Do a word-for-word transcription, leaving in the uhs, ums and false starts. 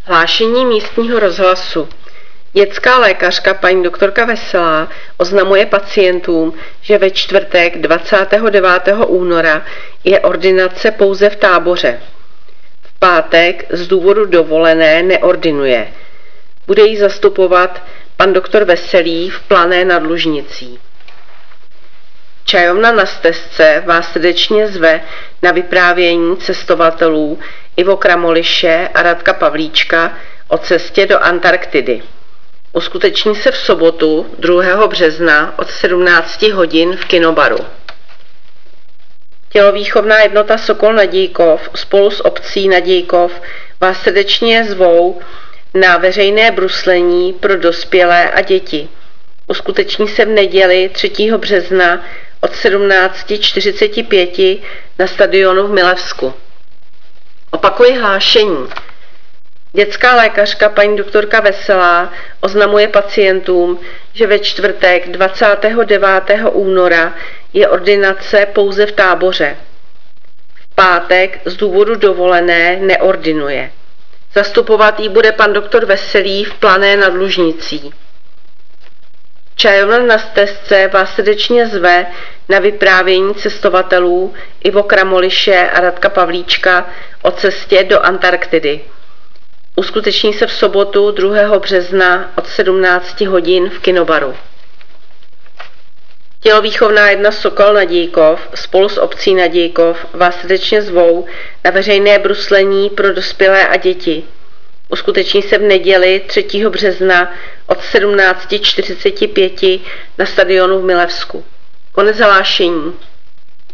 Hlášení místního rozhlasu. Dětská lékařka paní doktorka Veselá oznamuje pacientům, že ve čtvrtek dvacátého devátého února je ordinace pouze v Táboře. V pátek z důvodu dovolené neordinuje. Bude jí zastupovat pan doktor Veselý v Plané nad Lužnicí. Čajovna na Stezce vás srdečně zve na vyprávění cestovatelů Ivo Kramoliše a Radka Pavlíčka o cestě do Antarktidy. Uskuteční se v sobotu druhého března od sedmnácti hodin v kinobaru. Tělovýchovná jednota Sokol Nadějkov spolu s obcí Nadějkov vás srdečně zvou na veřejné bruslení pro dospělé a děti. Uskuteční se v neděli třetího března od sedmnácti čtyřiceti pěti na stadionu v Milevsku. Opakuji hlášení. Dětská lékařka paní doktorka Veselá oznamuje pacientům, že ve čtvrtek dvacátého devátého února je ordinace pouze v Táboře. V pátek z důvodu dovolené neordinuje. Zastupovat jí bude pan doktor Veselý v Plané nad Lužnicí. Čajovna na Stezce vás srdečně zve na vyprávění cestovatelů Ivo Kramoliše a Radka Pavlíčka o cestě do Antarktidy. Uskuteční se v sobotu druhého března od sedmnácti hodin v kinobaru. Tělovýchovná jedna Sokol Nadějkov spolu s obcí Nadějkov vás srdečně zvou na veřejné bruslení pro dospělé a děti. Uskuteční se v neděli třetího března od sedmnácti čtyřiceti pěti na stadionu v Milevsku. Konec hlášení.